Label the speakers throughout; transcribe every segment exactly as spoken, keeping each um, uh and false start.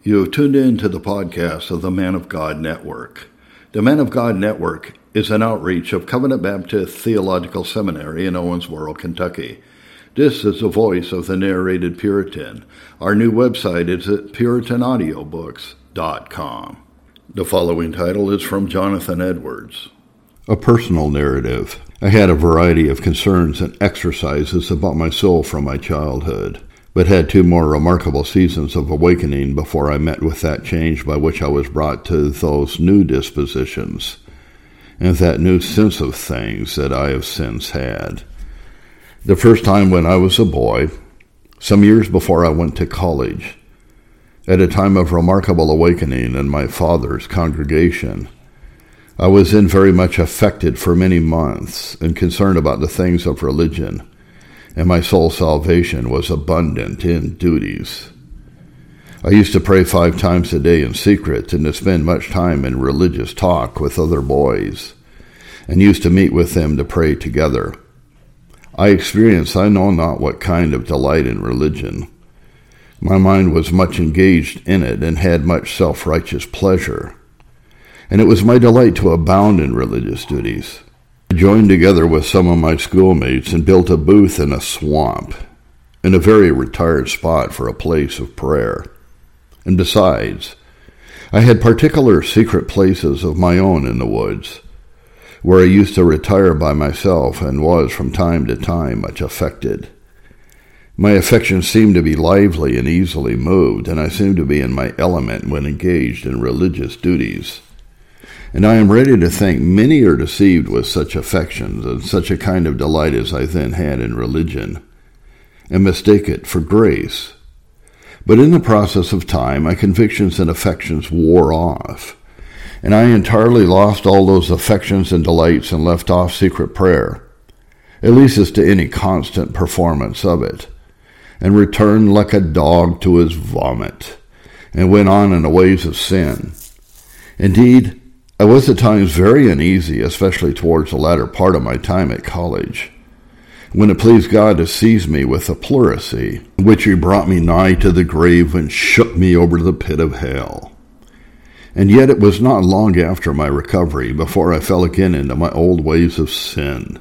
Speaker 1: You have tuned in to the podcast of the Man of God Network. The Man of God Network is an outreach of Covenant Baptist Theological Seminary in Owensboro, Kentucky. This is the voice of the narrated Puritan. Our new website is at puritan audio books dot com. The following title is from Jonathan Edwards. A personal narrative. I had a variety of concerns and exercises about my soul from my childhood, but had two more remarkable seasons of awakening before I met with that change by which I was brought to those new dispositions, and that new sense of things that I have since had. The first time when I was a boy, some years before I went to college, at a time of remarkable awakening in my father's congregation, I was then very much affected for many months and concerned about the things of religion, and my soul's salvation was abundant in duties. I used to pray five times a day in secret and to spend much time in religious talk with other boys, and used to meet with them to pray together. I experienced I know not what kind of delight in religion. My mind was much engaged in it and had much self-righteous pleasure, and it was my delight to abound in religious duties. I joined together with some of my schoolmates and built a booth in a swamp, in a very retired spot for a place of prayer. And besides, I had particular secret places of my own in the woods, where I used to retire by myself and was from time to time much affected. My affections seemed to be lively and easily moved, and I seemed to be in my element when engaged in religious duties. And I am ready to think many are deceived with such affections and such a kind of delight as I then had in religion, and mistake it for grace. But in the process of time, my convictions and affections wore off, and I entirely lost all those affections and delights and left off secret prayer, at least as to any constant performance of it, and returned like a dog to his vomit, and went on in the ways of sin. Indeed, I was at times very uneasy, especially towards the latter part of my time at college, when it pleased God to seize me with a pleurisy, which he brought me nigh to the grave and shook me over the pit of hell. And yet it was not long after my recovery before I fell again into my old ways of sin.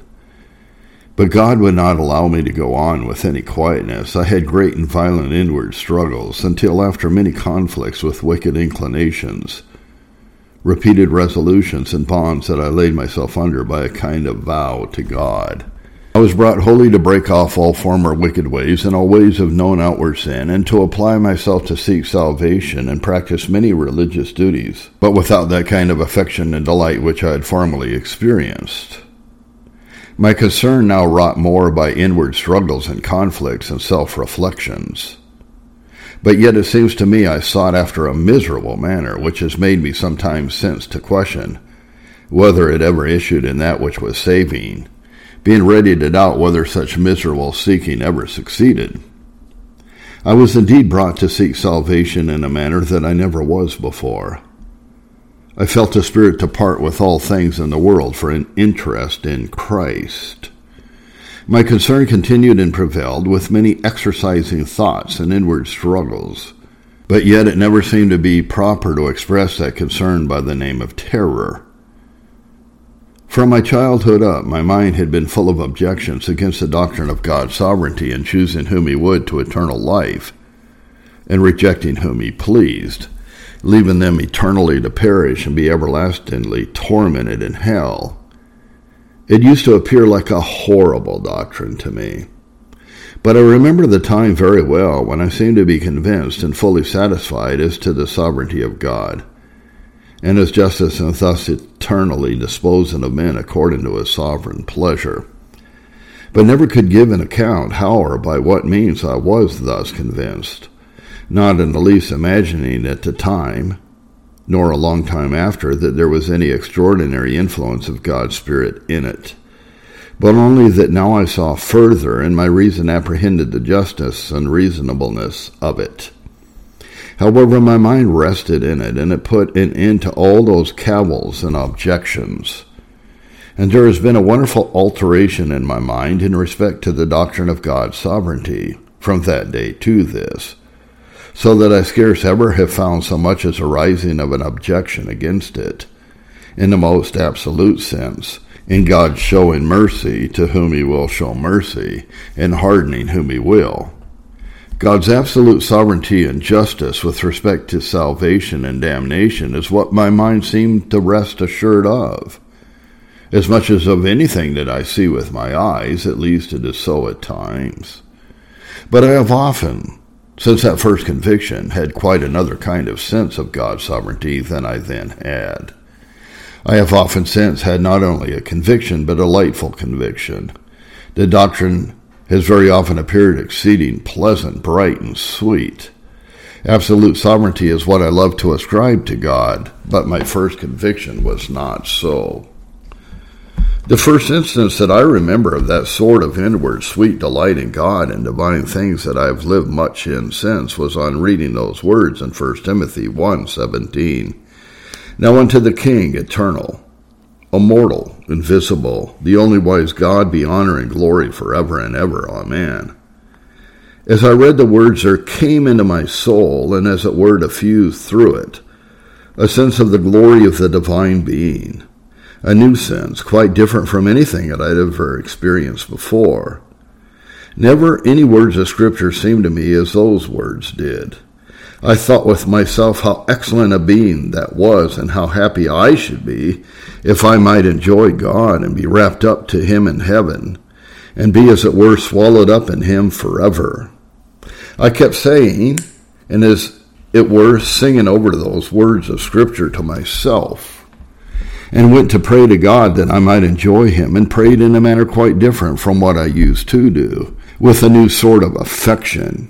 Speaker 1: But God would not allow me to go on with any quietness. I had great and violent inward struggles, until after many conflicts with wicked inclinations, repeated resolutions and bonds that I laid myself under by a kind of vow to God, I was brought wholly to break off all former wicked ways and all ways of known outward sin, and to apply myself to seek salvation and practice many religious duties, but without that kind of affection and delight which I had formerly experienced. My concern now wrought more by inward struggles and conflicts and self-reflections. But yet it seems to me I sought after a miserable manner, which has made me some time since to question whether it ever issued in that which was saving, being ready to doubt whether such miserable seeking ever succeeded. I was indeed brought to seek salvation in a manner that I never was before. I felt a spirit to part with all things in the world for an interest in Christ. My concern continued and prevailed, with many exercising thoughts and inward struggles, but yet it never seemed to be proper to express that concern by the name of terror. From my childhood up, my mind had been full of objections against the doctrine of God's sovereignty in choosing whom he would to eternal life, and rejecting whom he pleased, leaving them eternally to perish and be everlastingly tormented in hell. It used to appear like a horrible doctrine to me. But I remember the time very well when I seemed to be convinced and fully satisfied as to the sovereignty of God, and his justice, and thus eternally disposing of men according to his sovereign pleasure, but never could give an account how or by what means I was thus convinced, not in the least imagining at the time, nor a long time after, that there was any extraordinary influence of God's Spirit in it, but only that now I saw further, and my reason apprehended the justice and reasonableness of it. However, my mind rested in it, and it put an end to all those cavils and objections. And there has been a wonderful alteration in my mind in respect to the doctrine of God's sovereignty from that day to this, so that I scarce ever have found so much as a rising of an objection against it, in the most absolute sense, in God showing mercy to whom he will show mercy, and hardening whom he will. God's absolute sovereignty and justice with respect to salvation and damnation is what my mind seemed to rest assured of. As much as of anything that I see with my eyes, at least it is so at times. But I have often, since that first conviction, had quite another kind of sense of God's sovereignty than I then had. I have often since had not only a conviction, but a delightful conviction. The doctrine has very often appeared exceeding pleasant, bright, and sweet. Absolute sovereignty is what I love to ascribe to God, but my first conviction was not so. The first instance that I remember of that sort of inward sweet delight in God and divine things that I have lived much in since was on reading those words in First Timothy one seventeen. Now unto the King, eternal, immortal, invisible, the only wise God, be honor and glory forever and ever. Amen. As I read the words, there came into my soul, and as it were diffused through it, a sense of the glory of the divine being. A new sense, quite different from anything that I'd ever experienced before. Never any words of Scripture seemed to me as those words did. I thought with myself how excellent a being that was, and how happy I should be if I might enjoy God and be wrapped up to him in heaven, and be as it were swallowed up in him forever. I kept saying, and as it were singing over those words of Scripture to myself, and went to pray to God that I might enjoy him, and prayed in a manner quite different from what I used to do, with a new sort of affection.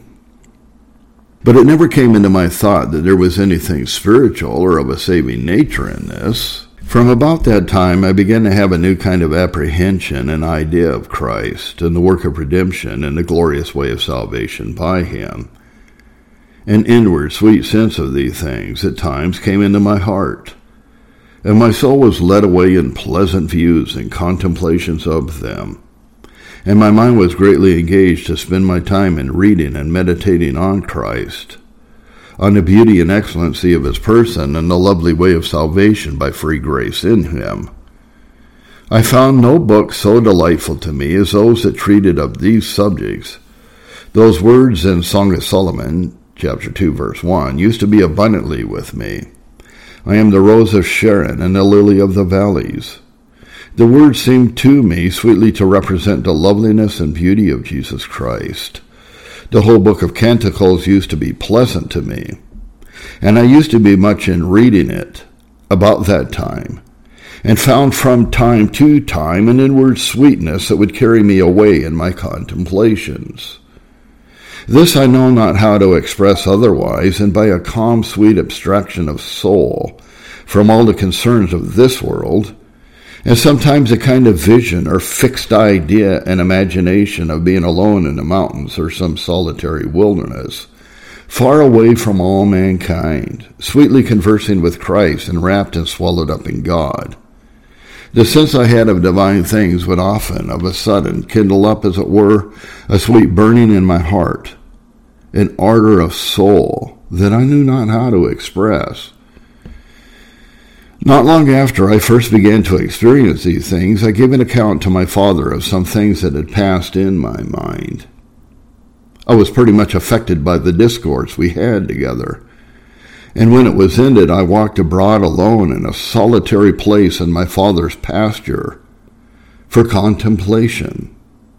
Speaker 1: But it never came into my thought that there was anything spiritual or of a saving nature in this. From about that time, I began to have a new kind of apprehension and idea of Christ, and the work of redemption, and the glorious way of salvation by him. An inward sweet sense of these things at times came into my heart, and my soul was led away in pleasant views and contemplations of them, and my mind was greatly engaged to spend my time in reading and meditating on Christ, on the beauty and excellency of his person, and the lovely way of salvation by free grace in him. I found no book so delightful to me as those that treated of these subjects. Those words in Song of Solomon, chapter two, verse one, used to be abundantly with me. I am the rose of Sharon and the lily of the valleys. The words seemed to me sweetly to represent the loveliness and beauty of Jesus Christ. The whole book of Canticles used to be pleasant to me, and I used to be much in reading it about that time, and found from time to time an inward sweetness that would carry me away in my contemplations. This I know not how to express otherwise than by a calm, sweet abstraction of soul from all the concerns of this world, and sometimes a kind of vision or fixed idea and imagination of being alone in the mountains or some solitary wilderness, far away from all mankind, sweetly conversing with Christ and wrapped and swallowed up in God. The sense I had of divine things would often, of a sudden, kindle up, as it were, a sweet burning in my heart, an ardor of soul that I knew not how to express. Not long after I first began to experience these things, I gave an account to my father of some things that had passed in my mind. I was pretty much affected by the discourse we had together, and when it was ended, I walked abroad alone in a solitary place in my father's pasture for contemplation.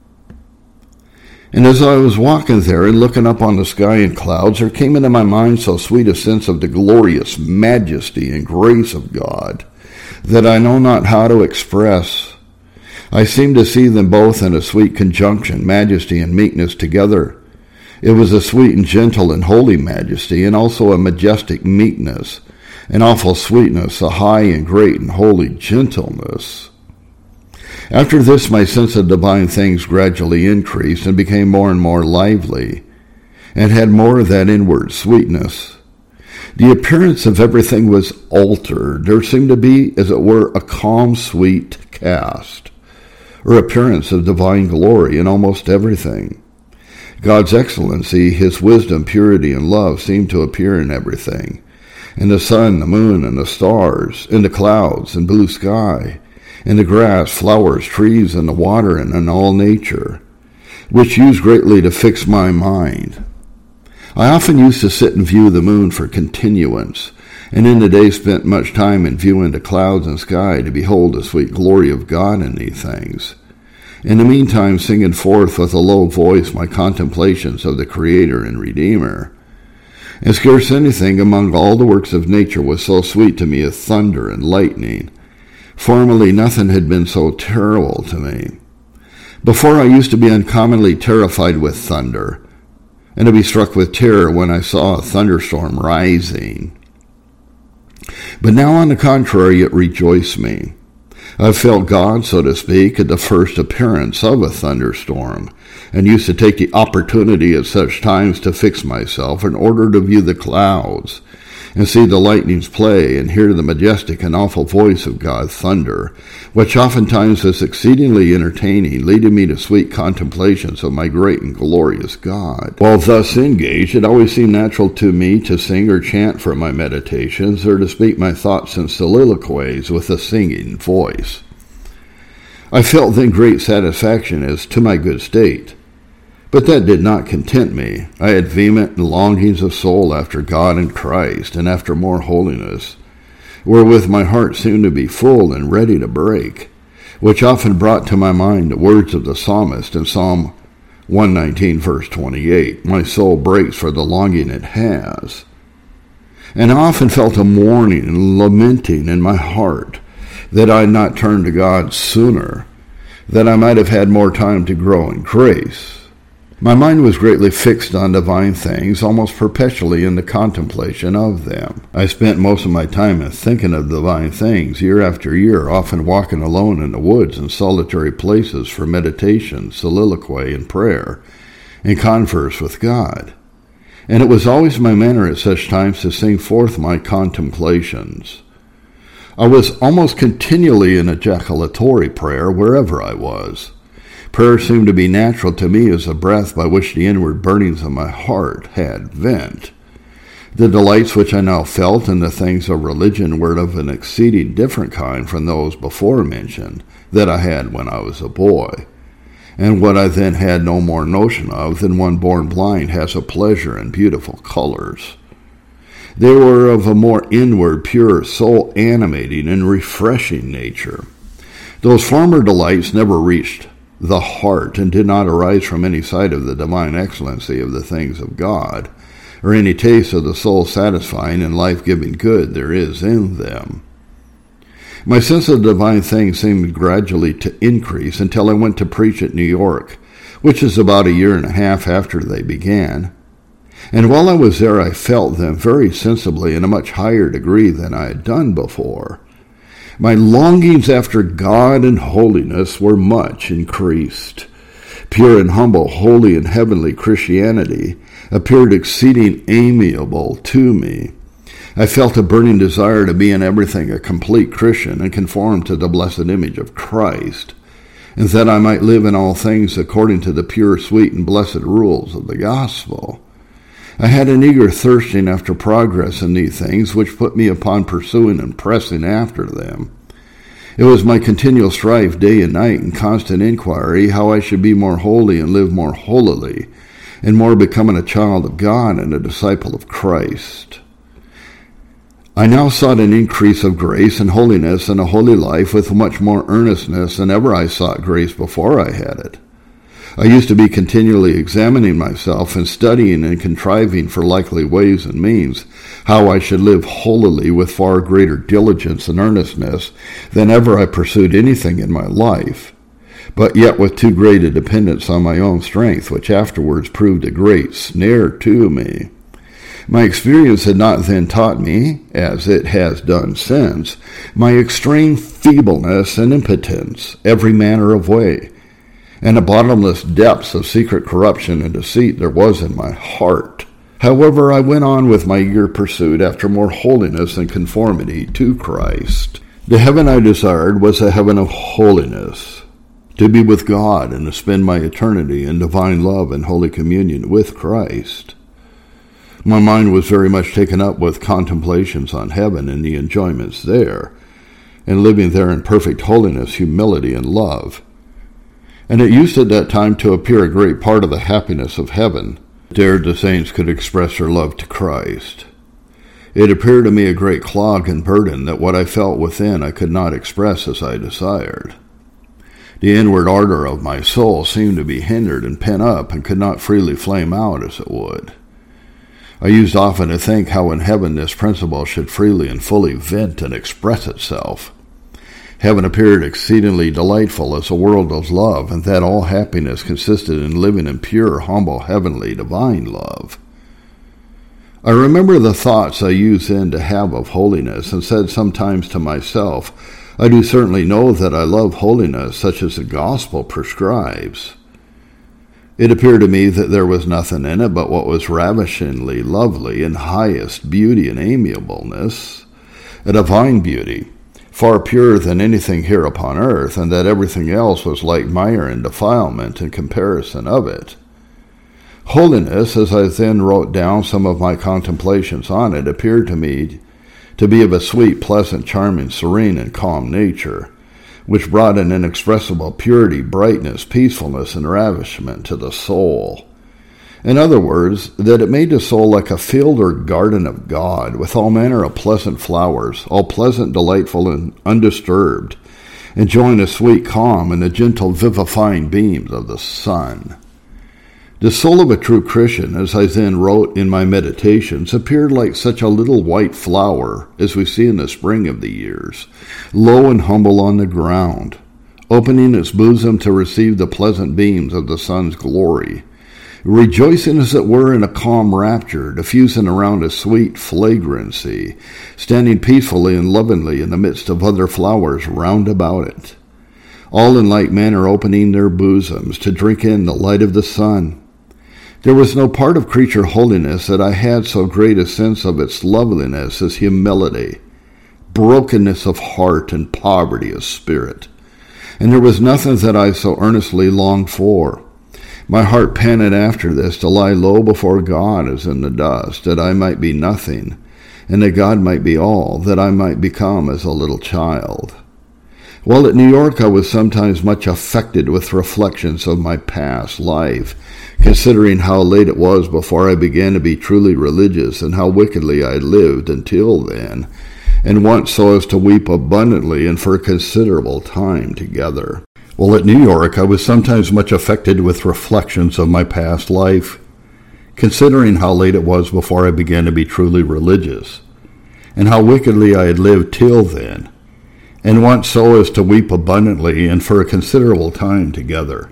Speaker 1: And as I was walking there and looking up on the sky and clouds, there came into my mind so sweet a sense of the glorious majesty and grace of God that I know not how to express. I seemed to see them both in a sweet conjunction, majesty and meekness together. It was a sweet and gentle and holy majesty, and also a majestic meekness, an awful sweetness, a high and great and holy gentleness. After this, my sense of divine things gradually increased and became more and more lively, and had more of that inward sweetness. The appearance of everything was altered. There seemed to be, as it were, a calm, sweet cast, or appearance of divine glory in almost everything. God's excellency, his wisdom, purity, and love seemed to appear in everything. In the sun, the moon, and the stars, in the clouds and blue sky, in the grass, flowers, trees, and the water, and in all nature, which used greatly to fix my mind. I often used to sit and view the moon for continuance, and in the day spent much time in viewing the clouds and sky to behold the sweet glory of God in these things. In the meantime, singing forth with a low voice my contemplations of the Creator and Redeemer. And scarce anything among all the works of nature was so sweet to me as thunder and lightning. Formerly nothing had been so terrible to me. Before I used to be uncommonly terrified with thunder, and to be struck with terror when I saw a thunderstorm rising. But now, on the contrary, it rejoiced me. I felt God, so to speak, at the first appearance of a thunderstorm, and used to take the opportunity at such times to fix myself in order to view the clouds, and see the lightnings play, and hear the majestic and awful voice of God thunder, which oftentimes was exceedingly entertaining, leading me to sweet contemplations of my great and glorious God. While thus engaged, it always seemed natural to me to sing or chant for my meditations, or to speak my thoughts in soliloquies with a singing voice. I felt then great satisfaction as to my good state. But that did not content me. I had vehement longings of soul after God and Christ, and after more holiness, wherewith my heart seemed to be full and ready to break, which often brought to my mind the words of the psalmist in Psalm one nineteen, verse twenty-eight, "My soul breaks for the longing it has." And I often felt a mourning and lamenting in my heart that I had not turned to God sooner, that I might have had more time to grow in grace. My mind was greatly fixed on divine things, almost perpetually in the contemplation of them. I spent most of my time in thinking of divine things, year after year, often walking alone in the woods and solitary places for meditation, soliloquy, and prayer, and converse with God. And it was always my manner at such times to sing forth my contemplations. I was almost continually in ejaculatory prayer wherever I was. Prayer seemed to be natural to me as a breath by which the inward burnings of my heart had vent. The delights which I now felt in the things of religion were of an exceeding different kind from those before mentioned that I had when I was a boy, and what I then had no more notion of than one born blind has of pleasure in beautiful colors. They were of a more inward, pure, soul-animating, and refreshing nature. Those former delights never reached the heart, and did not arise from any sight of the divine excellency of the things of God, or any taste of the soul-satisfying and life-giving good there is in them. My sense of divine things seemed gradually to increase until I went to preach at New York, which is about a year and a half after they began. And while I was there, I felt them very sensibly in a much higher degree than I had done before. My longings after God and holiness were much increased. Pure and humble, holy and heavenly Christianity appeared exceeding amiable to me. I felt a burning desire to be in everything a complete Christian and conform to the blessed image of Christ, and that I might live in all things according to the pure, sweet, and blessed rules of the gospel. I had an eager thirsting after progress in these things, which put me upon pursuing and pressing after them. It was my continual strife day and night and constant inquiry how I should be more holy and live more holily, and more becoming a child of God and a disciple of Christ. I now sought an increase of grace and holiness and a holy life with much more earnestness than ever I sought grace before I had it. I used to be continually examining myself and studying and contriving for likely ways and means how I should live holily with far greater diligence and earnestness than ever I pursued anything in my life, but yet with too great a dependence on my own strength, which afterwards proved a great snare to me. My experience had not then taught me, as it has done since, my extreme feebleness and impotence, every manner of way, and the bottomless depths of secret corruption and deceit there was in my heart. However, I went on with my eager pursuit after more holiness and conformity to Christ. The heaven I desired was a heaven of holiness. to be with God and to spend my eternity in divine love and holy communion with Christ. My mind was very much taken up with contemplations on heaven and the enjoyments there, and living there in perfect holiness, humility, and love. And it used at that time to appear a great part of the happiness of heaven, there the saints could express their love to Christ. It appeared to me a great clog and burden that what I felt within I could not express as I desired. The inward ardor of my soul seemed to be hindered and pent up and could not freely flame out as it would. I used often to think how in heaven this principle should freely and fully vent and express itself. Heaven appeared exceedingly delightful as a world of love, and that all happiness consisted in living in pure, humble, heavenly, divine love. I remember the thoughts I used then to have of holiness, and said sometimes to myself, I do certainly know that I love holiness such as the gospel prescribes. It appeared to me that there was nothing in it but what was ravishingly lovely and highest beauty and amiableness, a divine beauty, far purer than anything here upon earth, and that everything else was like mire and defilement in comparison of it. Holiness, as I then wrote down some of my contemplations on it, appeared to me to be of a sweet, pleasant, charming, serene, and calm nature, which brought an inexpressible purity, brightness, peacefulness, and ravishment to the soul. In other words, that it made the soul like a field or garden of God, with all manner of pleasant flowers, all pleasant, delightful, and undisturbed, enjoying a sweet calm and the gentle vivifying beams of the sun. The soul of a true Christian, as I then wrote in my meditations, appeared like such a little white flower as we see in the spring of the years, low and humble on the ground, opening its bosom to receive the pleasant beams of the sun's glory, rejoicing as it were in a calm rapture, diffusing around a sweet flagrancy, standing peacefully and lovingly in the midst of other flowers round about it, all in like manner opening their bosoms to drink in the light of the sun. There was no part of creature holiness that I had so great a sense of its loveliness as humility, brokenness of heart, and poverty of spirit. And there was nothing that I so earnestly longed for. My heart panted after this, to lie low before God as in the dust, that I might be nothing, and that God might be all, that I might become as a little child. While at New York, I was sometimes much affected with reflections of my past life, considering how late it was before I began to be truly religious, and how wickedly I had lived until then, and once so as to weep abundantly and for a considerable time together. While at New York, I was sometimes much affected with reflections of my past life, considering how late it was before I began to be truly religious, and how wickedly I had lived till then, and once so as to weep abundantly and for a considerable time together.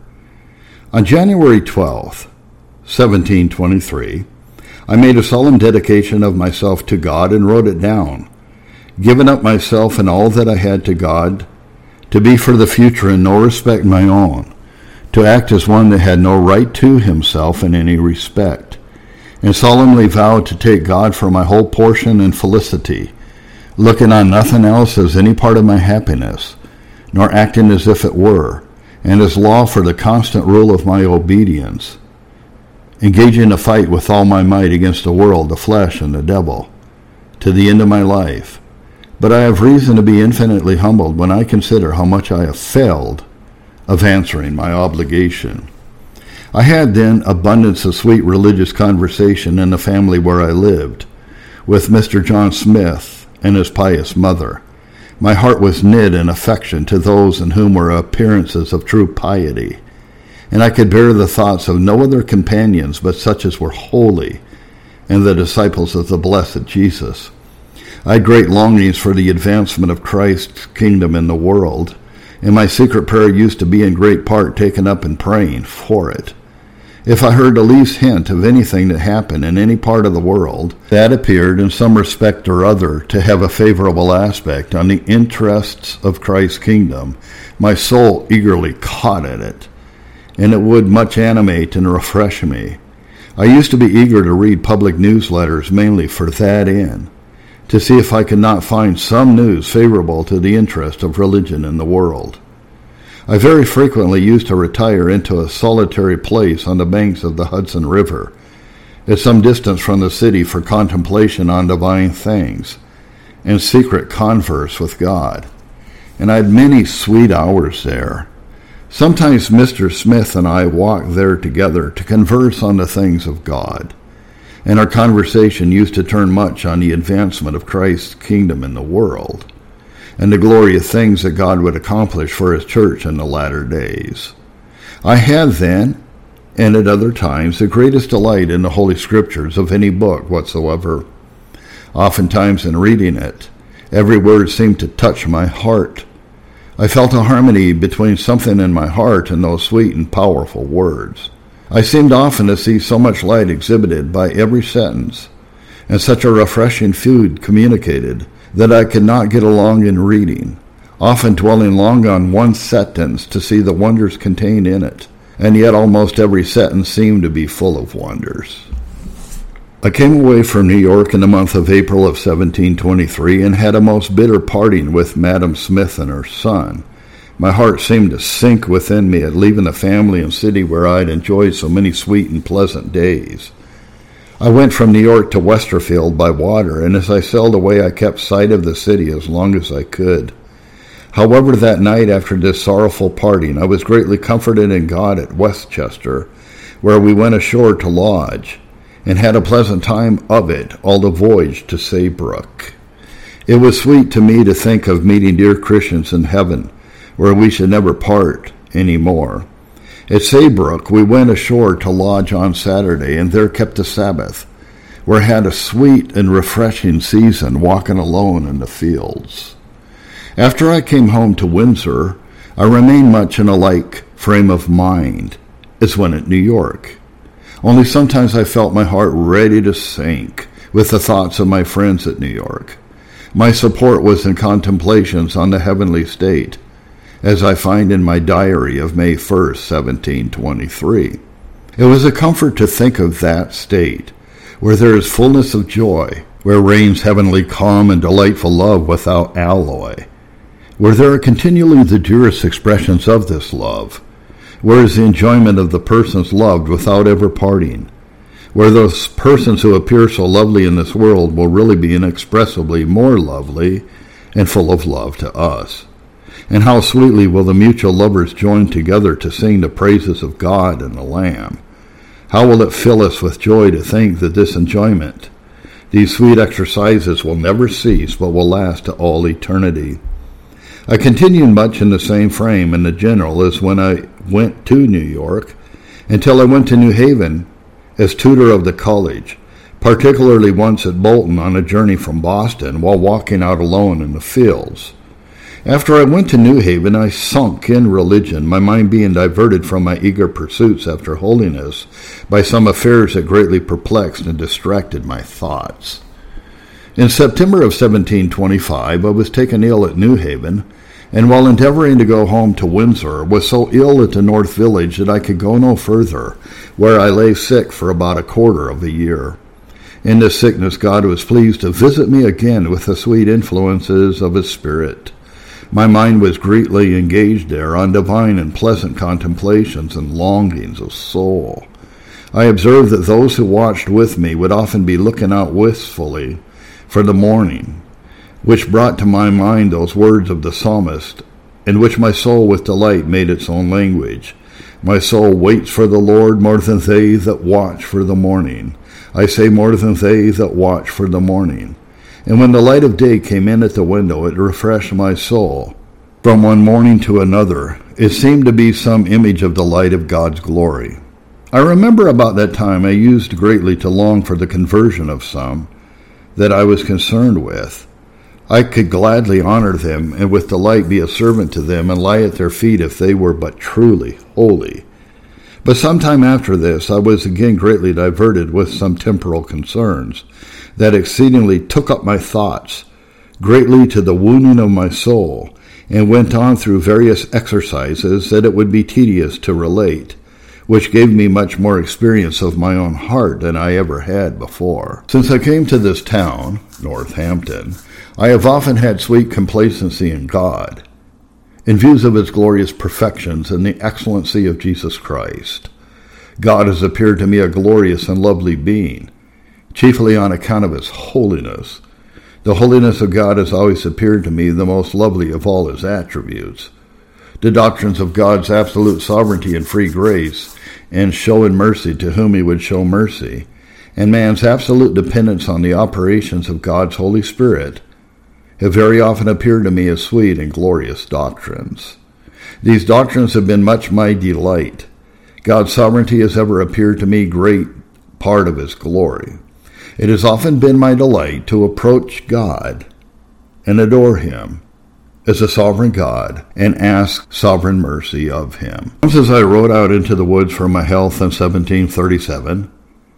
Speaker 1: On January twelfth, seventeen twenty-three, I made a solemn dedication of myself to God and wrote it down, giving up myself and all that I had to God, to be for the future in no respect my own, to act as one that had no right to himself in any respect, and solemnly vowed to take God for my whole portion and felicity, looking on nothing else as any part of my happiness, nor acting as if it were, and as law for the constant rule of my obedience, engaging a fight with all my might against the world, the flesh, and the devil, to the end of my life. But I have reason to be infinitely humbled when I consider how much I have failed of answering my obligation. I had then abundance of sweet religious conversation in the family where I lived, with Mister John Smith and his pious mother. My heart was knit in affection to those in whom were appearances of true piety, and I could bear the thoughts of no other companions but such as were holy, and the disciples of the blessed Jesus. I had great longings for the advancement of Christ's kingdom in the world, and my secret prayer used to be in great part taken up in praying for it. If I heard the least hint of anything that happened in any part of the world that appeared in some respect or other to have a favorable aspect on the interests of Christ's kingdom, my soul eagerly caught at it, and it would much animate and refresh me. I used to be eager to read public newsletters mainly for that end, to see if I could not find some news favorable to the interest of religion in the world. I very frequently used to retire into a solitary place on the banks of the Hudson River, at some distance from the city, for contemplation on divine things and secret converse with God. And I had many sweet hours there. Sometimes Mister Smith and I walked there together to converse on the things of God, and our conversation used to turn much on the advancement of Christ's kingdom in the world, and the glorious things that God would accomplish for his church in the latter days. I had then, and at other times, the greatest delight in the Holy Scriptures of any book whatsoever. Oftentimes in reading it, every word seemed to touch my heart. I felt a harmony between something in my heart and those sweet and powerful words. I seemed often to see so much light exhibited by every sentence, and such a refreshing food communicated, that I could not get along in reading, often dwelling long on one sentence to see the wonders contained in it, and yet almost every sentence seemed to be full of wonders. I came away from New York in the month of April of seventeen twenty-three and had a most bitter parting with Madam Smith and her son. My heart seemed to sink within me at leaving the family and city where I had enjoyed so many sweet and pleasant days. I went from New York to Westerfield by water, and as I sailed away I kept sight of the city as long as I could. However, that night after this sorrowful parting, I was greatly comforted in God at Westchester, where we went ashore to lodge, and had a pleasant time of it all the voyage to Saybrook. It was sweet to me to think of meeting dear Christians in heaven, where we should never part any more. At Saybrook, we went ashore to lodge on Saturday, and there kept the Sabbath, where I had a sweet and refreshing season walking alone in the fields. After I came home to Windsor, I remained much in a like frame of mind as when at New York. Only sometimes I felt my heart ready to sink with the thoughts of my friends at New York. My support was in contemplations on the heavenly state, as I find in my diary of May first, seventeen twenty-three. It was a comfort to think of that state, where there is fullness of joy, where reigns heavenly calm and delightful love without alloy, where there are continually the dearest expressions of this love, where is the enjoyment of the persons loved without ever parting, where those persons who appear so lovely in this world will really be inexpressibly more lovely and full of love to us. And how sweetly will the mutual lovers join together to sing the praises of God and the Lamb. How will it fill us with joy to think that this enjoyment, these sweet exercises, will never cease but will last to all eternity. I continued much in the same frame in the general as when I went to New York, until I went to New Haven as tutor of the college, particularly once at Bolton on a journey from Boston while walking out alone in the fields. After I went to New Haven, I sunk in religion, my mind being diverted from my eager pursuits after holiness by some affairs that greatly perplexed and distracted my thoughts. In September of seventeen twenty-five, I was taken ill at New Haven, and while endeavoring to go home to Windsor, was so ill at the North Village that I could go no further, where I lay sick for about a quarter of a year. In this sickness, God was pleased to visit me again with the sweet influences of his Spirit. My mind was greatly engaged there on divine and pleasant contemplations and longings of soul. I observed that those who watched with me would often be looking out wistfully for the morning, which brought to my mind those words of the psalmist, in which my soul with delight made its own language. My soul waits for the Lord more than they that watch for the morning. I say more than they that watch for the morning. And when the light of day came in at the window, it refreshed my soul. From one morning to another, it seemed to be some image of the light of God's glory. I remember about that time I used greatly to long for the conversion of some that I was concerned with. I could gladly honor them, and with delight be a servant to them, and lie at their feet if they were but truly holy. But some time after this, I was again greatly diverted with some temporal concerns, that exceedingly took up my thoughts, greatly to the wounding of my soul, and went on through various exercises that it would be tedious to relate, which gave me much more experience of my own heart than I ever had before. Since I came to this town, Northampton, I have often had sweet complacency in God, in views of his glorious perfections and the excellency of Jesus Christ. God has appeared to me a glorious and lovely being, chiefly on account of his holiness. The holiness of God has always appeared to me the most lovely of all his attributes. The doctrines of God's absolute sovereignty and free grace, and show in mercy to whom he would show mercy, and man's absolute dependence on the operations of God's Holy Spirit, have very often appeared to me as sweet and glorious doctrines. These doctrines have been much my delight. God's sovereignty has ever appeared to me great part of his glory. It has often been my delight to approach God and adore him as a sovereign God and ask sovereign mercy of him. Once as I rode out into the woods for my health in seventeen thirty-seven,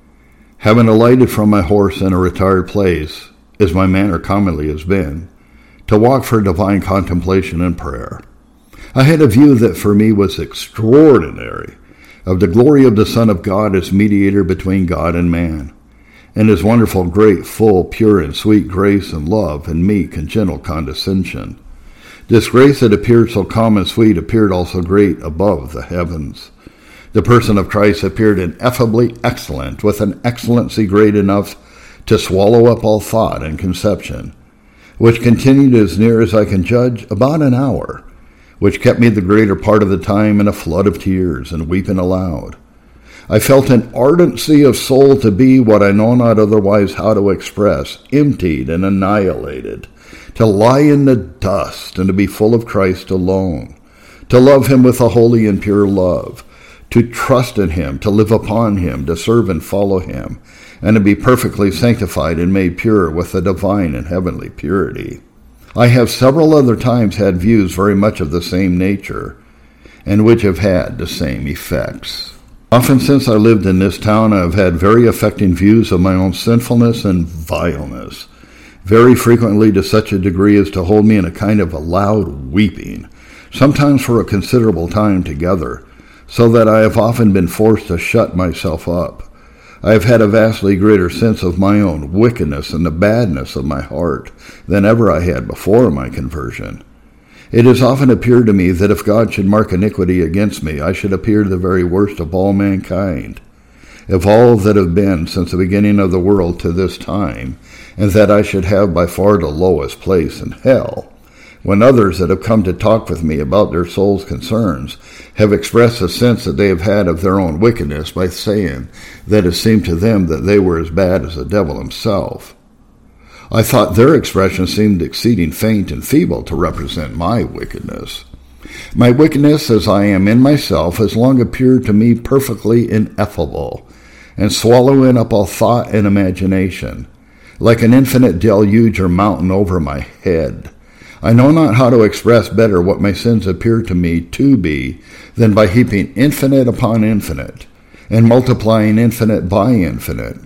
Speaker 1: having alighted from my horse in a retired place, as my manner commonly has been, to walk for divine contemplation and prayer, I had a view that for me was extraordinary of the glory of the Son of God as mediator between God and man, and his wonderful, great, full, pure, and sweet grace and love and meek and gentle condescension. This grace that appeared so calm and sweet appeared also great above the heavens. The person of Christ appeared ineffably excellent, with an excellency great enough to swallow up all thought and conception, which continued as near as I can judge about an hour, which kept me the greater part of the time in a flood of tears and weeping aloud. I felt an ardency of soul to be what I know not otherwise how to express, emptied and annihilated, to lie in the dust and to be full of Christ alone, to love him with a holy and pure love, to trust in him, to live upon him, to serve and follow him, and to be perfectly sanctified and made pure with a divine and heavenly purity. I have several other times had views very much of the same nature, and which have had the same effects. Often since I lived in this town, I have had very affecting views of my own sinfulness and vileness, very frequently to such a degree as to hold me in a kind of a loud weeping, sometimes for a considerable time together, so that I have often been forced to shut myself up. I have had a vastly greater sense of my own wickedness and the badness of my heart than ever I had before my conversion. It has often appeared to me that if God should mark iniquity against me, I should appear the very worst of all mankind, of all that have been since the beginning of the world to this time, and that I should have by far the lowest place in hell, when others that have come to talk with me about their soul's concerns have expressed a sense that they have had of their own wickedness by saying that it seemed to them that they were as bad as the devil himself. I thought their expression seemed exceeding faint and feeble to represent my wickedness. My wickedness, as I am in myself, has long appeared to me perfectly ineffable, and swallowing up all thought and imagination, like an infinite deluge or mountain over my head. I know not how to express better what my sins appear to me to be than by heaping infinite upon infinite, and multiplying infinite by infinite.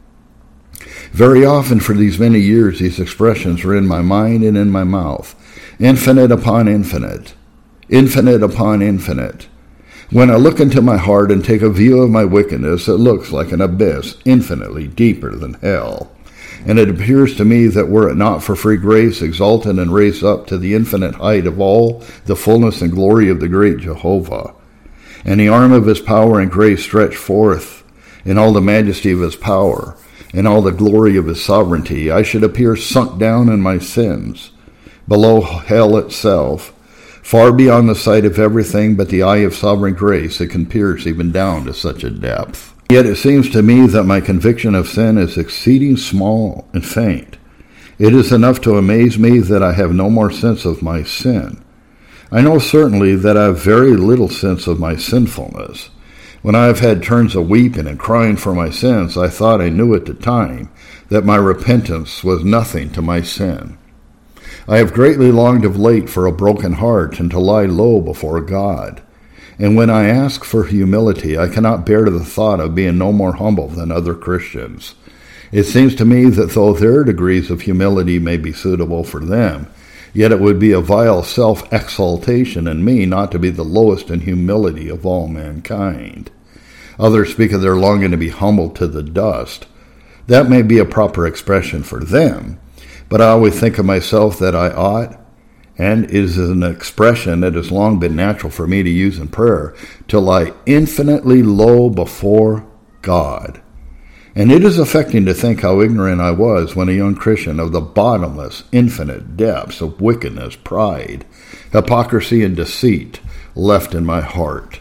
Speaker 1: Very often for these many years these expressions were in my mind and in my mouth, infinite upon infinite, infinite upon infinite. When I look into my heart and take a view of my wickedness, it looks like an abyss infinitely deeper than hell. And it appears to me that were it not for free grace, exalted and raised up to the infinite height of all the fullness and glory of the great Jehovah, and the arm of his power and grace stretched forth in all the majesty of his power, and all the glory of his sovereignty, I should appear sunk down in my sins, below hell itself, far beyond the sight of everything but the eye of sovereign grace that can pierce even down to such a depth. Yet it seems to me that my conviction of sin is exceeding small and faint. It is enough to amaze me that I have no more sense of my sin. I know certainly that I have very little sense of my sinfulness. When I have had turns of weeping and crying for my sins, I thought I knew at the time that my repentance was nothing to my sin. I have greatly longed of late for a broken heart and to lie low before God. And when I ask for humility, I cannot bear the thought of being no more humble than other Christians. It seems to me that though their degrees of humility may be suitable for them, yet it would be a vile self-exaltation in me not to be the lowest in humility of all mankind. Others speak of their longing to be humbled to the dust. That may be a proper expression for them, but I always think of myself that I ought, and is an expression that has long been natural for me to use in prayer, to lie infinitely low before God. And it is affecting to think how ignorant I was when a young Christian of the bottomless, infinite depths of wickedness, pride, hypocrisy, and deceit left in my heart.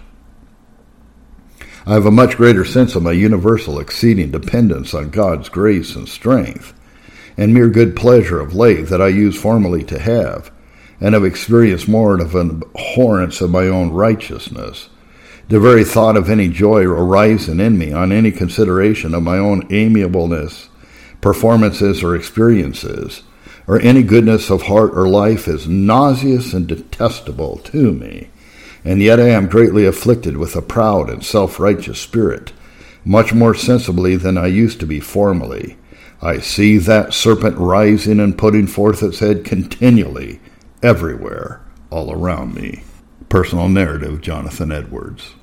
Speaker 1: I have a much greater sense of my universal exceeding dependence on God's grace and strength, and mere good pleasure of late that I used formerly to have, and have experienced more of an abhorrence of my own righteousness. The very thought of any joy arising in me on any consideration of my own amiableness, performances, or experiences, or any goodness of heart or life is nauseous and detestable to me. And yet I am greatly afflicted with a proud and self-righteous spirit, much more sensibly than I used to be formerly. I see that serpent rising and putting forth its head continually, everywhere, all around me. Personal narrative, Jonathan Edwards.